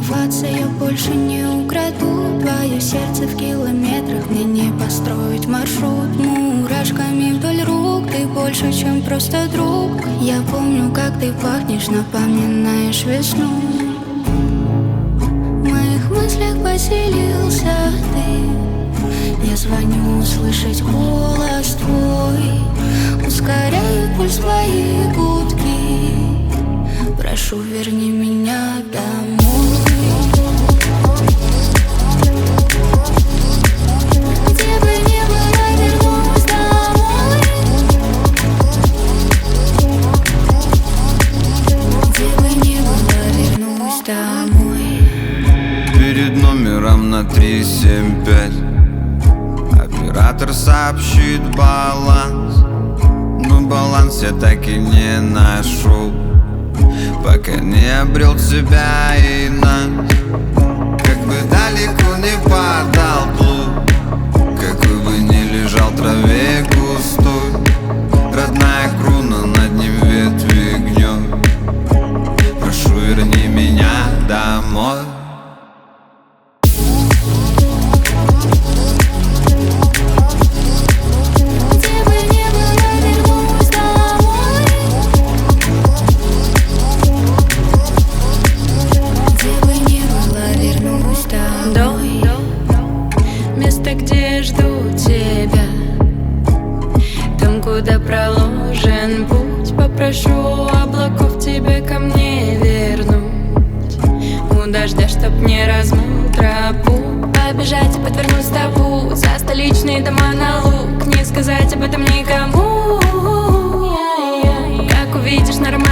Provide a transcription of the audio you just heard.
волноваться, я больше не украду твое сердце в километрах. Мне не построить маршрут мурашками вдоль рук. Ты больше, чем просто друг. Я помню, как ты пахнешь, напоминаешь весну. В моих мыслях поселился ты. Я звоню услышать голос твой, ускоряю пульс твои гудки. Прошу, верни меня домой. Где бы ни была, вернусь домой. Где бы ни была, вернусь домой. Перед номером на 375 оператор сообщит баланс, но баланс я так и не нашел, пока не обрел тебя и нас. Как бы далеко не падал плуг, какой бы ни лежал в траве густой, родная круна, над ним ветви гнет. Прошу, верни меня домой. Место, где жду тебя, там, куда проложен путь. Попрошу облаков тебя ко мне вернуть, у дождя, чтоб не размыл тропу. Побежать и подвернуть стопу за столичные дома на луг, не сказать об этом никому. Как увидишь нормально